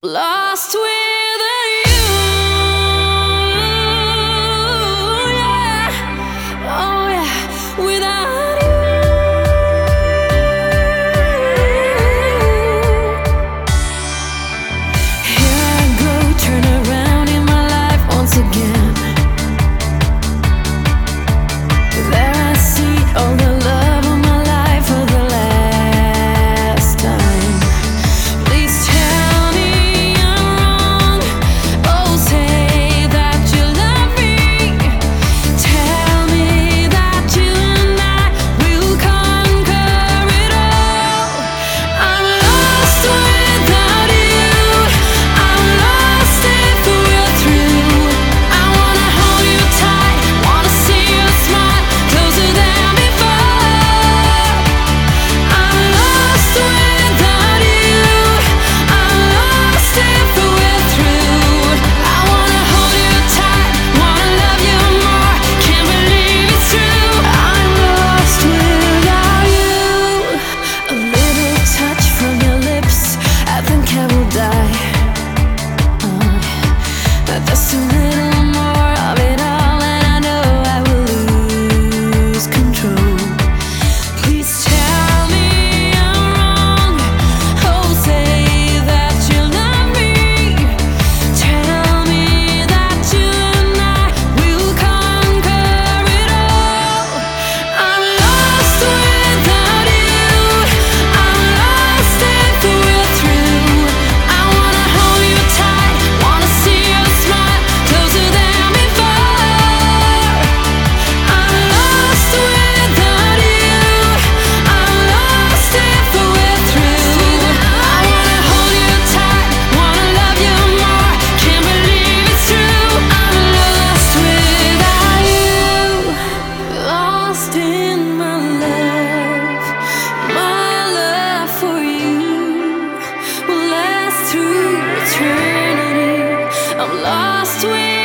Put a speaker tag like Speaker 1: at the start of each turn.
Speaker 1: Lost without you, yeah. Oh yeah, without you. Here I go, turn around in my life once again. There I see all the love of my life for the last time. Please tell me I'm wrong. Oh, say that you love me. Tell me that you and I will conquer it all. I'm lost without you. I'm lost if we're through. I wanna hold you tight, wanna see you smile closer than before. I'm lost without you. I'm lost if we're through. I wanna hold you tight, wanna love you more. Can't believe it's true. I'm lost without you. A little touch from your lips, I think I will die. Just a little more of it all, and I know I will lose control. Please tell me I'm wrong. Oh, say that you love me. Tell me that you and I will conquer it all. I'm lost without you. I'm lost if we're through. I wanna hold you tight, wanna see you smile closer than before. I'm lost without you. I'm lost if we're through. I wanna hold you tight, wanna love you more. Can't believe it's true. I'm lost without you. Lost in my love for you will last through eternity. I'm lost with